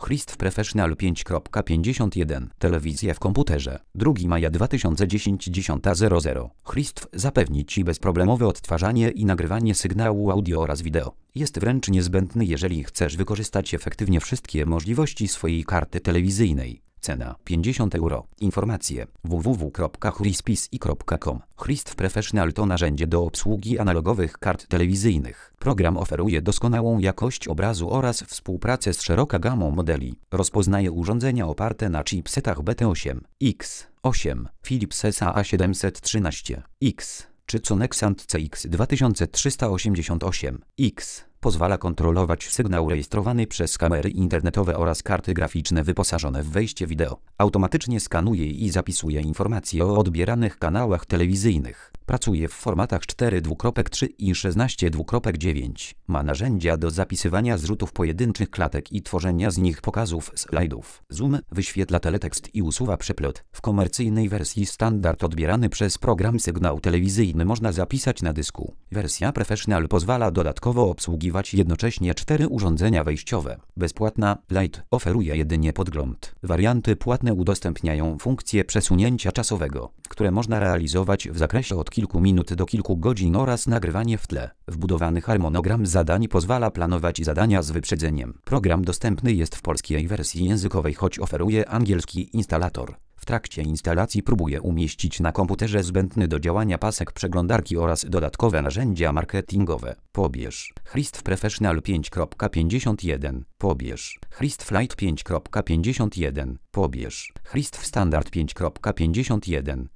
Christv Professional 5.51. Telewizja w komputerze. 2 maja 2010 10:00. Christv zapewni Ci bezproblemowe odtwarzanie i nagrywanie sygnału audio oraz wideo. Jest wręcz niezbędny, jeżeli chcesz wykorzystać efektywnie wszystkie możliwości swojej karty telewizyjnej. Cena 50 euro. Informacje www.chrispisi.com. Christv Professional to narzędzie do obsługi analogowych kart telewizyjnych. Program oferuje doskonałą jakość obrazu oraz współpracę z szeroką gamą modeli. Rozpoznaje urządzenia oparte na chipsetach BT8, X8, Philips SA713, X czy Sonexant CX2388, X. Pozwala kontrolować sygnał rejestrowany przez kamery internetowe oraz karty graficzne wyposażone w wejście wideo. Automatycznie skanuje i zapisuje informacje o odbieranych kanałach telewizyjnych. Pracuje w formatach 4:3 i 16:9. Ma narzędzia do zapisywania zrzutów pojedynczych klatek i tworzenia z nich pokazów slajdów. Zoom wyświetla teletekst i usuwa przeplot. W komercyjnej wersji standard odbierany przez program sygnał telewizyjny można zapisać na dysku. Wersja Professional pozwala dodatkowo obsługiwać jednocześnie 4 urządzenia wejściowe. Bezpłatna Lite oferuje jedynie podgląd. Warianty płatne udostępniają funkcję przesunięcia czasowego, które można realizować w zakresie od kilku minut do kilku godzin oraz nagrywanie w tle. Wbudowany harmonogram zadań pozwala planować zadania z wyprzedzeniem. Program dostępny jest w polskiej wersji językowej, choć oferuje angielski instalator. W trakcie instalacji próbuje umieścić na komputerze zbędny do działania pasek przeglądarki oraz dodatkowe narzędzia marketingowe. Pobierz Christv Professional 5.51. Pobierz Christv Lite 5.51. Pobierz Christv Standard 5.51.